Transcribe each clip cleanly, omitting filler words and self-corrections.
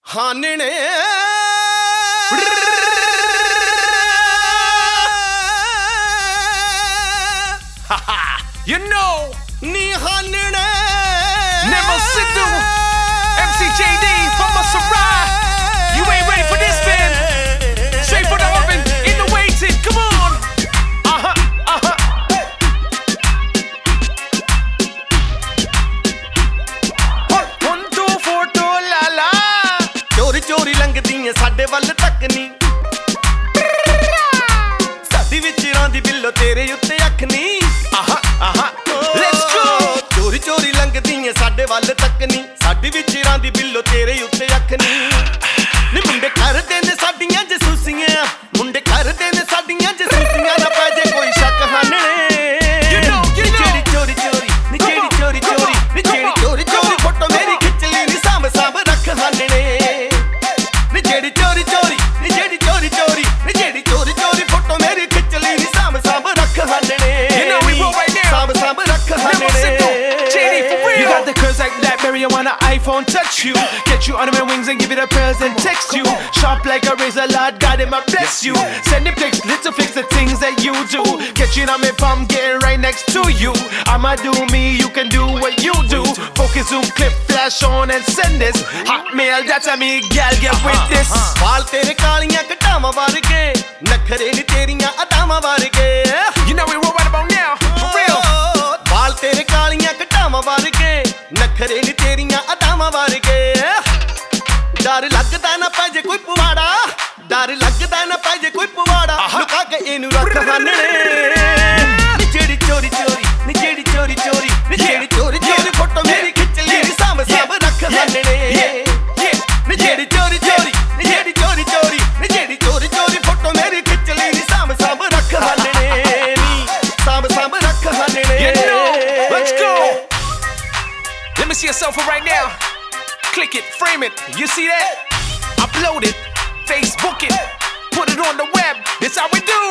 ਹਾਨਣੇ You know, ਨੀ ਹਾਨਣੇ Nemo Sidhu, MCJD from Masarai. You ain't ready for this, man. Straight from the oven, in the waiting. Come on. One, two, four, two, la la. ਚੋਰੀ ਚੋਰੀ ਲੰਘਦੀਆਂ ਸਾਡੇ ਵੱਲ ਤੱਕ ਨੀ ਸਾਡੀ ਵਿੱਚ ਰਾਂਦੀ ਬਿੱਲੋ ਤੇਰੇ ਉੱਤੇ ਅੱਖ ਨੀ Let's go. ਚੋਰੀ ਚੋਰੀ ਲੰਘਦੀਆਂ ਸਾਡੇ ਵੱਲ ਤੱਕ ਨੀ ਸਾਡੀ ਵਿੱਚ ਰਾਂਦੀ ਬਿੱਲੋ ਤੇਰੇ ਉੱਤੇ ਅੱਖ ਨੀ ਨੀ ਮੁੰਡੇ ਕਰਦੇ ਨੇ ਸਾਡੀਆਂ ਜਸੂਸੀਆਂ ਮੁੰਡੇ ਕਰਦੇ ਨੇ ਸਾਡੀਆਂ ਜਸੂਸੀਆਂ ਨਾ ਪੈ ਜੇ ਕੋਈ ਸ਼ੱਕ ਹਾਨਣੇ ਜਿਹੜੀ ਚੋਰੀ ਚੋਰੀ ਨੀ ਜਿਹੜੀ ਚੋਰੀ ਚੋਰੀ ਨੀ ਜਿਹੜੀ ਚੋਰੀ ਚੋਰੀ ਫੋਟੋ ਮੇਰੀ ਖਿੱਚ ਲਈ ਨੀ ਸਾਂਭ ਸਾਂਭ ਰੱਖ ਹਾਨਣੇ ਨੀ ਜਿਹੜੀ ਚੋਰੀ ਚੋਰੀ ਨੀ ਜਿਹੜੀ ਚੋਰੀ ਚੋਰੀ ਨੀ ਜਿਹੜੀ ਚੋਰੀ ਚੋਰੀ ਫੋਟੋ ਮੇਰੀ ਖਿੱਚ ਲਈ ਨੀ ਸਾਂਭ ਸਾਂਭ ਰੱਖ ਹਾਨਣੇ ਸਾਂਭ ਸਾਂਭ ਰੱਖ ਹਾਨਣੇ You got the curves like BlackBerry, I want an iPhone touch you. Get you under my wings and give it a pearls and text you. Sharp like a razor, Lord God, it might bless you. Send the pics, little fix the things that you do. Get you on my palm, getting right next to you. I'ma do me, you can do what you do. Focus, zoom, clip, flash on and send this. Hotmail, that's a me, gal, get with this. ਵਾਲ ਤੇਰੇ ਕਾਲੀਆਂ ਘਟਾਵਾਂ ਵਰਗੇ ਨਖਰੇ ਨੀ ਤੇਰੀਆਂ ਅਦਾਵਾਂ ਵਰਗੇ You know we roll right about now, for real. ਵਾਲ ਤੇਰੇ ਕਾਲੀਆਂ ਘਟਾਵਾਂ ਵਰਗੇ ਨਖਰੇ ਨੀ ਤੇਰੀਆਂ ਅਦਾਵਾਂ ਵਰਗੇ ਡਰ ਲੱਗਦਾ ਨਾ ਪੈ ਜੇ ਕੋਈ ਪਵਾੜਾ ਡਰ ਲੱਗਦਾ ਨਾ ਪੈ ਜੇ ਕੋਈ ਪਵਾੜਾ ਲੁਕਾ ਕੇ ਇਹਨੂੰ ਰੱਖ ਹਾਨਣੇ ਨੀ ਜਿਹੜੀ ਚੋਰੀ ਚੋਰੀ ਨੀ ਜਿਹੜੀ ਚੋਰੀ ਚੋਰੀ ਨੀ ਜਿਹੜੀ ਚੋਰੀ ਚੋਰੀ ਫੋਟੋ ਮੇਰੀ ਖਿੱਚ ਲਈ ਨੀ ਸਾਂਭ ਸਾਂਭ ਰੱਖ ਹਾਨਣੇ ਨੀ ਜਿਹੜੀ ਚੋਰੀ ਚੋਰੀ ਨੀ ਜਿਹੜੀ ਚੋਰੀ ਚੋਰੀ ਨੀ ਜਿਹੜੀ ਚੋਰੀ ਚੋਰੀ ਫੋਟੋ ਮੇਰੀ ਖਿੱਚ ਲਈ ਨੀ ਸਾਂਭ ਸਾਂਭ ਰੱਖ ਹਾਨਣੇ ਨੀ ਸਾਂਭ ਸਾਂਭ ਰੱਖ ਹਾਨਣੇ Let's go. Let me see a selfie right now. Click it, frame it. You see that? Upload it, Facebook it, put it on the web. That's how we do.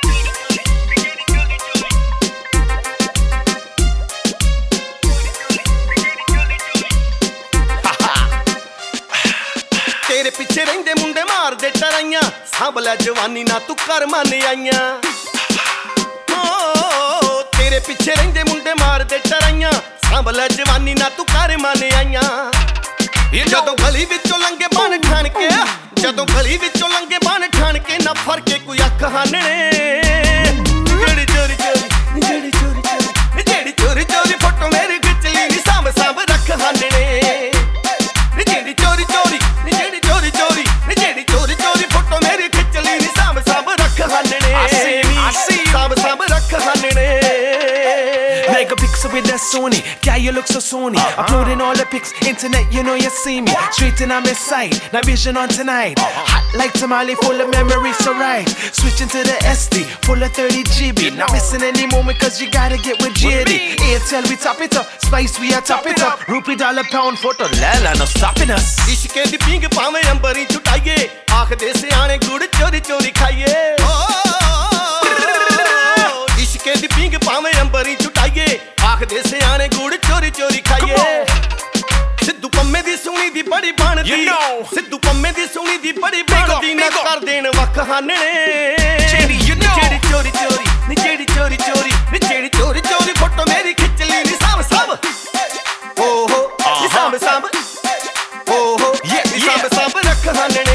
ਤੇਰੇ ਪਿੱਛੇ ਰਹਿੰਦੇ ਮੁੰਡੇ ਮਾਰਦੇ ਟਰਾਈਆਂ ਸਾਂਭ ਲੈ ਜਵਾਨੀ ਨਾ ਤੂੰ ਕਰ ਮੰਨ ਆਈਆਂ ਤੇਰੇ ਪਿੱਛੇ ਰਹਿੰਦੇ ਮੁੰਡੇ ਮਾਰਦੇ ਟਰਾਈਆਂ ਸਾਂਭ ਲੈ ਜਵਾਨੀ ਨਾ ਤੂੰ ਕਰ ਮੰਨ ਆਈਆਂ ਜਦੋਂ ਗਲੀ ਵਿੱਚੋਂ ਲੰਘੇ ਬਣ ਠਾਣ ਕੇ ਜਦੋਂ ਗਲੀ ਵਿੱਚੋਂ ਲੰਘੇ ਬਣ ਠਾਣ ਕੇ ਨਾ ਫਰਕੇ ਕੋਈ ਅੱਖ ਹਾਨਣੇ ਜਿਹੜੀ ਚੋਰੀ ਚੋਰੀ ਜਿਹੜੀ ਚੋਰੀ ਚੋਰੀ ਜਿਹੜੀ ਚੋਰੀ ਚੋਰੀ ਫੋਟੋ ਮੇਰੀ ਖਿੱਚ ਲਈ ਨੀ ਸਾਂਭ ਸਾਂਭ ਰੱਖ ਹਾਨਣੇ ਜਿਹੜੀ ਚੋਰੀ ਚੋਰੀ ਜਿਹੜੀ ਚੋਰੀ ਚੋਰੀ ਜਿਹੜੀ ਚੋਰੀ ਚੋਰੀ ਫੋਟੋ ਮੇਰੀ ਖਿੱਚ ਲਈ ਨੀ ਸਾਂਭ ਸਾਂਭ ਰੱਖ ਹਾਨਣੇ ਸਾਂਭ ਸਾਂਭ ਰੱਖ ਹਾਨਣੇ Like a pixel with that Sony, yeah, you look so Sony. Uploading all the pics, internet, you know you see me. Straight in on my side, now vision on tonight. Hot like tamale, full of memories, so right. Switching to the SD, full of 30 GB. Not missing any moment, cause you gotta get with JD. Airtel, we top it up, Spice, we are top it up. Rupee dollar pound photo, lala, no stopping us. ਇਸ਼ਕੇ ਦੀ ਪੀਂਗ ਭਾਵੇਂ ਅੰਬਰੀ ਛੁਟਾਈਏ ਆਖਦੇ ਸਿਆਣੇ ਗੁੜ ਚੋਰੀ ਚੋਰੀ ਖਾਈਏ ਇਸ਼ਕੇ ਦੀ ਪੀਂਗ ਭਾਵੇਂ ਅੰਬਰੀ ਛੁਟਾਈਏ ਆਖਦੇ ਸਿਆਣੇ ਗੁੜ ਚੋਰੀ ਚੋਰੀ ਖਾਈਏ ਸਿੱਧੂ ਪੰਮੇ ਦੀ ਸੋਹਣੀ ਦੀ ਬੜੀ ਬਣਦੀ ਸਿੱਧੂ ਪੰਮੇ ਦੀ ਸੋਹਣੀ ਦੀ ਬੜੀ ਬਣਦੀ ਨਾ ਕਰ ਦੇਣ ਵੱਖ ਹਾਨਣੇ ਜਿਹੜੀ ਚੋਰੀ ਚੋਰੀ ਨੀ ਜਿਹੜੀ ਚੋਰੀ ਚੋਰੀ ਨੀ ਜਿਹੜੀ ਚੋਰੀ ਚੋਰੀ ਫੋਟੋ ਮੇਰੀ ਖਿੱਚ ਲਈ ਨੀ ਸਾਂਭ ਸਾਂਭ ਓਹੋ ਨੀ ਸਾਂਭ ਸਾਂਭ ਓਹੋ ਨੀ ਸਾਂਭ ਸਾਂਭ ਰੱਖ ਹਾਨਣੇ